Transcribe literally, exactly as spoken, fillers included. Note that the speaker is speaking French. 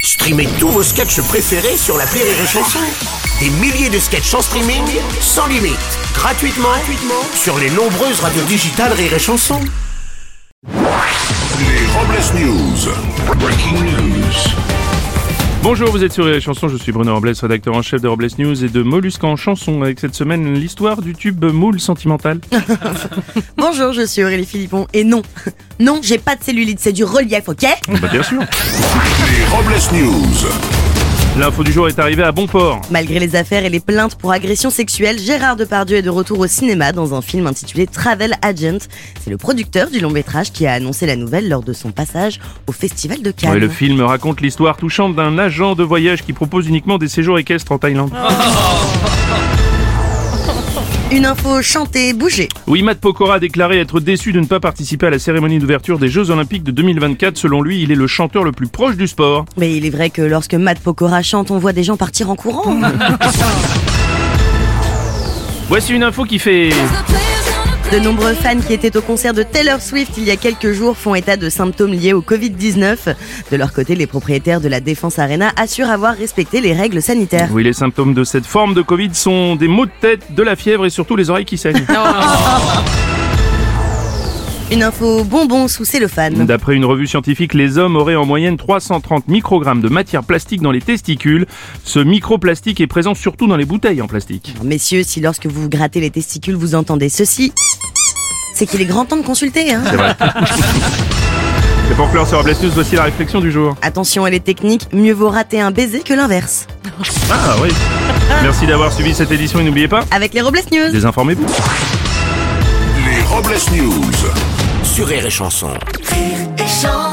Streamez tous vos sketchs préférés sur l'appli Rire et Chanson. Des milliers de sketchs en streaming, sans limite, gratuitement, gratuitement sur les nombreuses radios digitales Rire et Chanson. Les Robles News. Breaking news. Bonjour, vous êtes sur les chansons, je suis Bruno Robles, rédacteur en chef de Robles News et de Mollusque en chanson, avec cette semaine l'histoire du tube Moule Sentimental. Bonjour, je suis Aurélie Philippon et non, non, j'ai pas de cellulite, c'est du relief, ok ? Bah bien sûr. Les Robles News. L'info du jour est arrivée à bon port. Malgré les affaires et les plaintes pour agression sexuelle, Gérard Depardieu est de retour au cinéma dans un film intitulé Travel Agent. C'est le producteur du long métrage qui a annoncé la nouvelle lors de son passage au Festival de Cannes. Ouais, le film raconte l'histoire touchante d'un agent de voyage qui propose uniquement des séjours équestres en Thaïlande. Une info chantée, bougée. Oui, Matt Pokora a déclaré être déçu de ne pas participer à la cérémonie d'ouverture des Jeux Olympiques de deux mille vingt-quatre. Selon lui, il est le chanteur le plus proche du sport. Mais il est vrai que lorsque Matt Pokora chante, on voit des gens partir en courant. Voici une info qui fait... De nombreux fans qui étaient au concert de Taylor Swift il y a quelques jours font état de symptômes liés au covid dix-neuf. De leur côté, les propriétaires de la Défense Arena assurent avoir respecté les règles sanitaires. Oui, les symptômes de cette forme de Covid sont des maux de tête, de la fièvre et surtout les oreilles qui saignent. Une info bonbon sous cellophane. D'après une revue scientifique, les hommes auraient en moyenne trois cent trente microgrammes de matière plastique dans les testicules. Ce microplastique est présent surtout dans les bouteilles en plastique. Alors, messieurs, si lorsque vous vous grattez les testicules, vous entendez ceci, c'est qu'il est grand temps de consulter. Hein. C'est vrai. Et pour clore sur Robles News, voici la réflexion du jour. Attention, elle est technique, mieux vaut rater un baiser que l'inverse. Ah oui. Merci d'avoir suivi cette édition et n'oubliez pas, Avec les Robles News. désinformez-vous. Les Robles News. Sur Rire et Chanson. Rire et chanson.